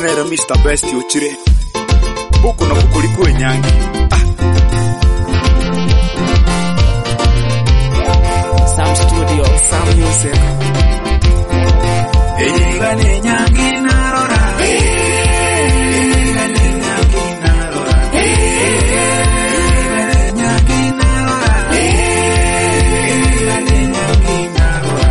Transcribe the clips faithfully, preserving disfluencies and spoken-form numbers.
Nera Mister Best Uchire Buku na kukulikue nyangi ah. Sam Studio, Sam Music Eyigane nyangi narora Eyigane nyangi narora Eyigane nyangi narora Eyigane nyangi narora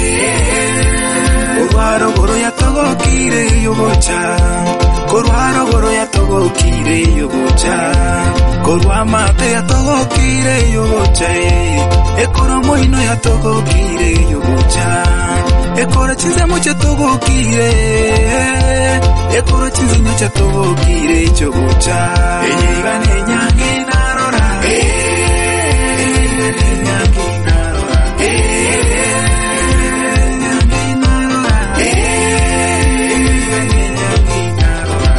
Korwaro goro ya togo kire yogocha Korwaro goro ya togo kire yogocha Korwa mate ya togo kire yogocha Ekoro moino ya togo kire yogocha Ekoro chinze mocha togo kire Ekoro chinze nyocha togo kire yogocha Eyigane nyangi narora Eyigane nyangi narora Eyigane nyangi narora Eyigane nyangi narora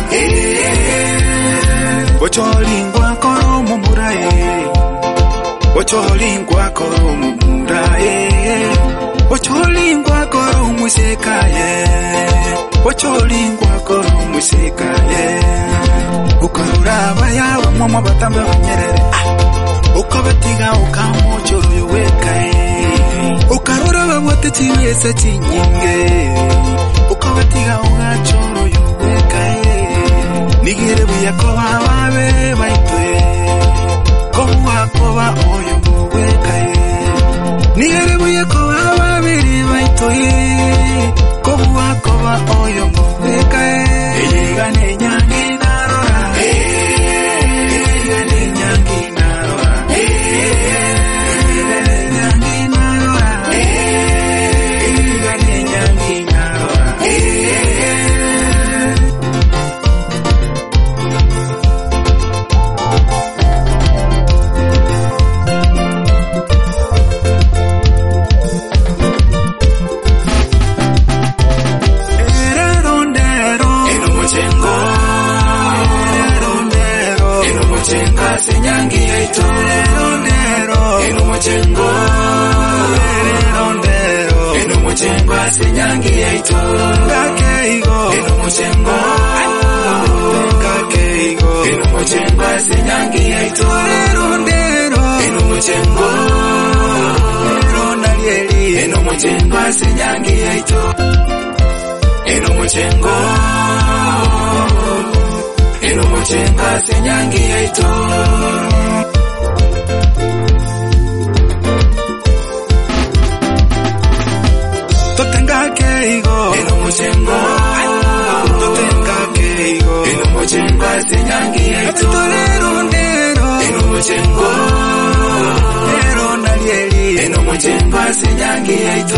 Ocholingwa koro mumurae Ocholingwa koro mumurae Ocholingwa koro musekaye Ocholingwa koro musekaye Ukarura bayawa mama batambe banyerere Ukabatiga ukamochoro yowekae Ukarura babote chiwesa chinyinge Ukabatiga ugachoro yowekae Nigire buya koba babe baitwe Koba koba oyo mowekae Nigire buya koba babiri baitwe Koba koba oyo mowekae Eyigane nyangi narora Eyigane nyangi narora Eyigane nyangi narora Eyigane nyangi narora Senyangi yaito Lero Eno mochengo Lero Eno mochengo Senyangi yaito Kakeigo Eno mochengo Kakeigo Eno mochengo Senyangi yaito Lero Eno mochengo Lero nalieli Eno mochengo Senyangi yaito Eno mochengo Eno mochenga senyangi yaito Totenga keigo Eno mochengo Totenga keigo Eno mochenga senyangi yaito Lero ndero Eno mochengo Lero nalieli Eno mochenga senyangi yaito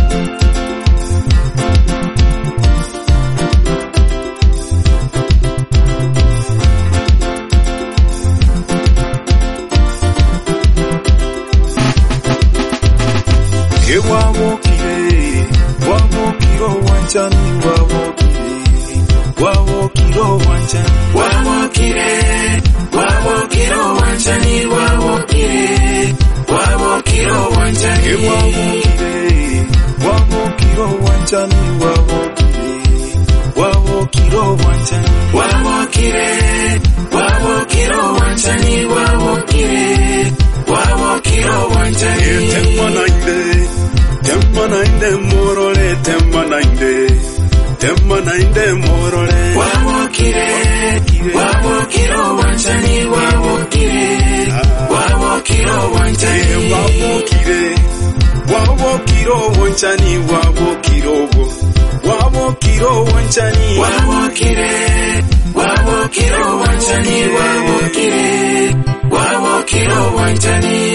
Wawokire, wawokiro wanchani wawokire, wawokiro wanchani wawokire, wawokiro wanchani wawokire, wawokiro wanchani wawokire, wawokiro wanchani wawokire, wawokiro wanchani wawokire, wawokiro wanchani wawokire, wawokiro wanchani temanainde Temanainde morole, temanainde, temanainde morole. Wawokire, wawokiro wanchani wawokire, wawokiro wanchani. Wawokire, wawokiro wanchani wawokiro, wawokiro wanchani. Wawokire, wawokiro wanchani wawokire, wawokiro wanchani.